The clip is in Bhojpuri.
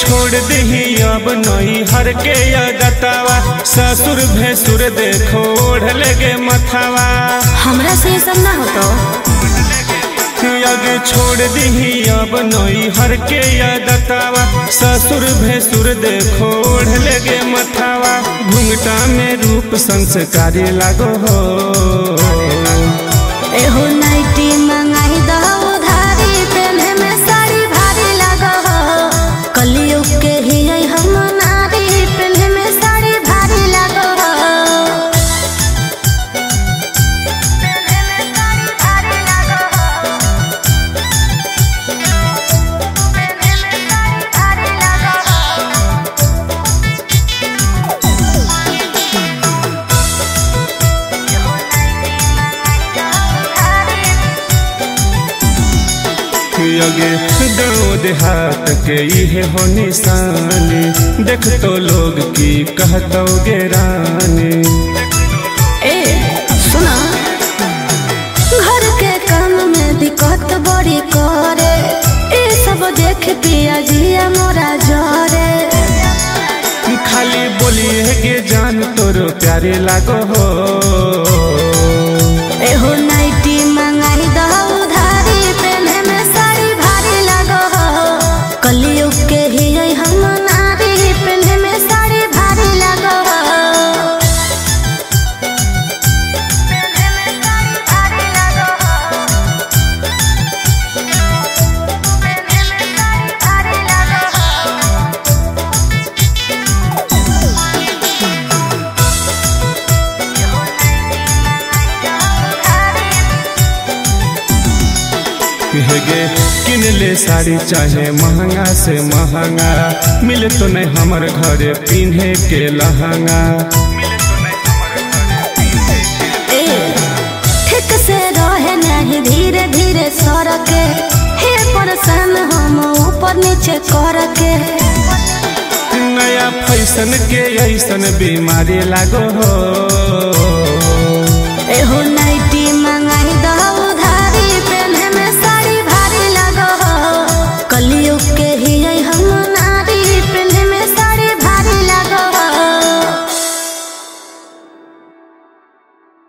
छोड़ दही अब नई हर के अगतावा ससुर भैसुर देखो ओढ़ लगे मथावा हमरा से सब ना होतो आगे छोड़ दही अब नई हर के अगतावा ससुर भैसुर देखो ओढ़ लगे मथावा घुंघटा में रूप संस्कारी लागो हो एहो नाइटी मंगाई दो उधारी पहने में साड़ी भारी लागो हो कलियुग के ही हम नारी पहने में साड़ी भारी लागो हो पहने में साड़ी भारी लागो हो पहने में साड़ी भारी लागो अगे गाँव देहात के इहे हो निशानी देख तो लोग की कहतोगे रानी ए सुना घर के काम में दिक्कत बड़ी करे ए सब देख पिया जिया मोरा जरे खाली बोलिए के जान तोरो प्यारे लागो हो एहो नाइटी मंगाई दो उधारी पहने में साड़ी भारी लागो हो कलियुग के ही हम नारी पहने में साड़ी भारी लागो हो पहने में साड़ी भारी लागो हो पहने में साड़ी भारी लागो गे किन ले साड़ी चाहे महंगा से महंगा मिले तो नहीं हमर घरे पिन्हे के लहंगा ठीक से रहे नहीं धीरे धीरे सरके हे परेशान हम ऊपर नीचे करके नया फैशन के ऐसन बीमारी लागो हो